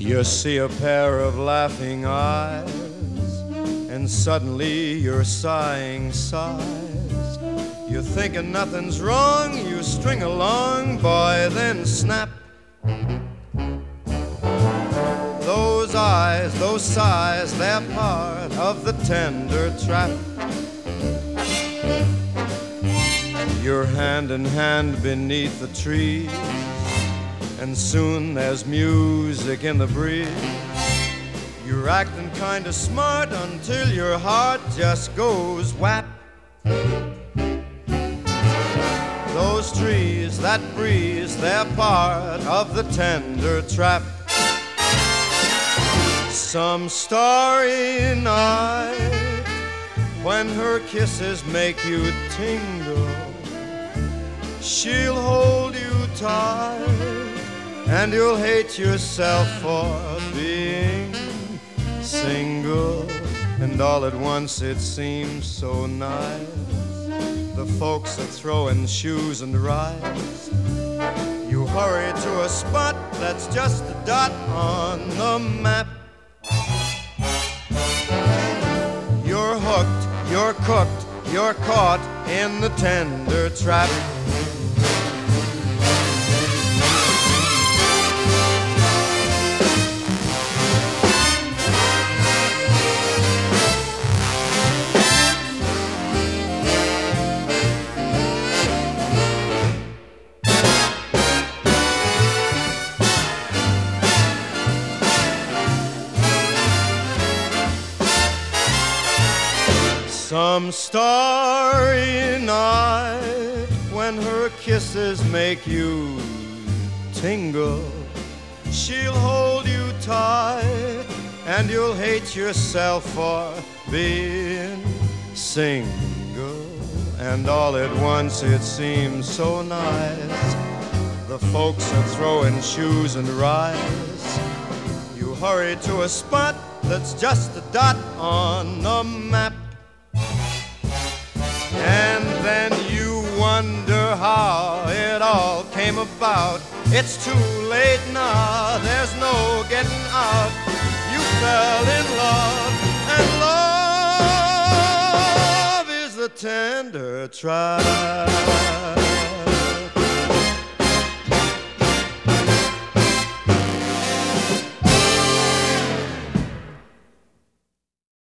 You see a pair of laughing eyes, and suddenly you're sighing sighs. You're thinking nothing's wrong, you string along, boy, then snap. Those eyes, those sighs, they're part of the tender trap. You're hand in hand beneath the trees, and soon there's music in the breeze. You're acting kinda smart until your heart just goes whap. Those trees, that breeze, they're part of the tender trap. Some starry night, when her kisses make you tingle, she'll hold you tight, and you'll hate yourself for being single. And all at once it seems so nice. The folks are throwing shoes and rides. You hurry to a spot that's just a dot on the map. You're hooked, you're cooked, you're caught in the tender trap. Some starry night, when her kisses make you tingle, she'll hold you tight, and you'll hate yourself for being single. And all at once it seems so nice. The folks are throwing shoes and rides. You hurry to a spot that's just a dot on the map. And then you wonder how it all came about. It's too late now, there's no getting out. You fell in love, and love is the tender trap.